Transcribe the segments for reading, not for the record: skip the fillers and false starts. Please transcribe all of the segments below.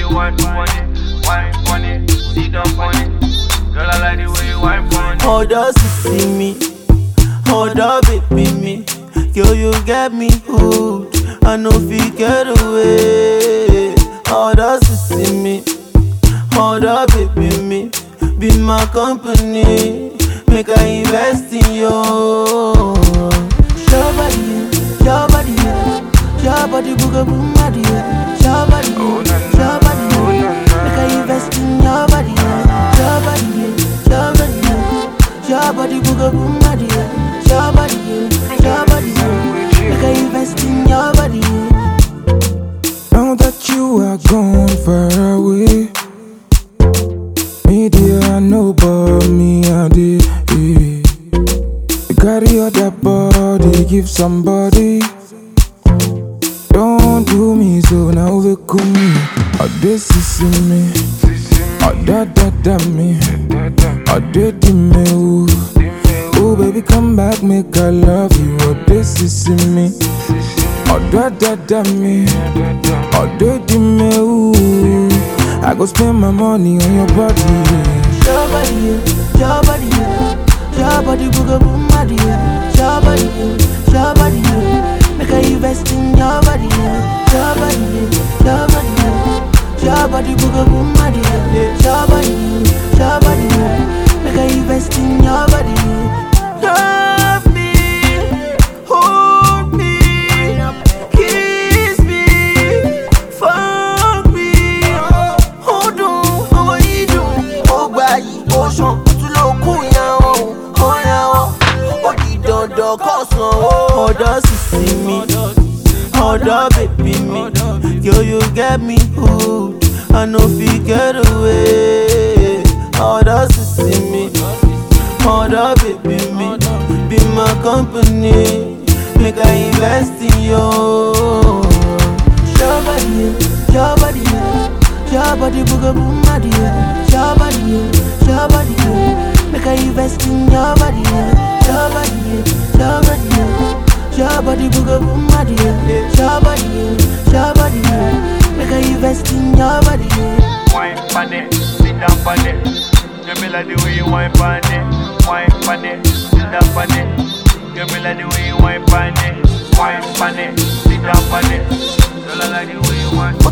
you wine on it, sit down on it. Girl, I like the way you wine on it. Hold up, see me, hold up, baby me. Girl, you get me hooked, I no fit get away. Hold up, see me, hold up, baby me. Be my company, make I invest in you. Your body, your body, booga boom, body, your body, make I invest in your body, your body, booga boom, body, your body, make I invest in your body. Now that you are gone far away, me dear, I know but me I did. You carry all that body, give somebody. Don't do me so now we come me. Oh, this is me. Oh, that me. Oh, did me. Oh, baby, come back, make I love you. Oh, this is me. Oh, that me. Oh, did me. Ooh, I go spend my money on your body. Your body, booga boom, body, your body, make I invest in your body, your body, booga boom, body, your body, make I invest in your body. Love me, hold me, kiss me, fuck me, hold on, how you do? Oh, why, ocean, to look hold up, see me, hold up, baby me. Girl, you get me hooked, I no fit get away. Hold up, see me, hold up, baby me. Be my company, make I invest in you. Your body, booga boom, body, your body, make I invest in your body, your body, booga boom, body, your body, make I invest in your body. Wine on it, sit down on it. Give me like the way you wine on it. Wine on it, sit down on it. Give me like the way you wine on it. Wine on it, sit down on it. Girl, I like the way you wine.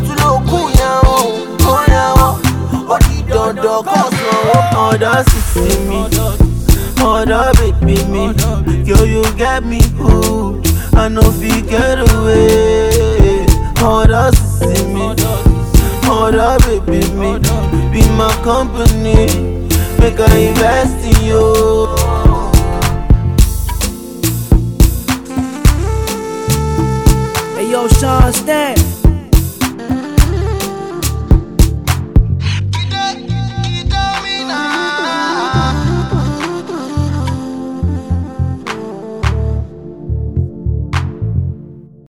Hold up, see me, hold up, baby me. Girl, you get me hooked, I no fit get away. Hold up, see me, hold up, baby me. Be my company, make I invest in you. Hey yo, Sean Stan.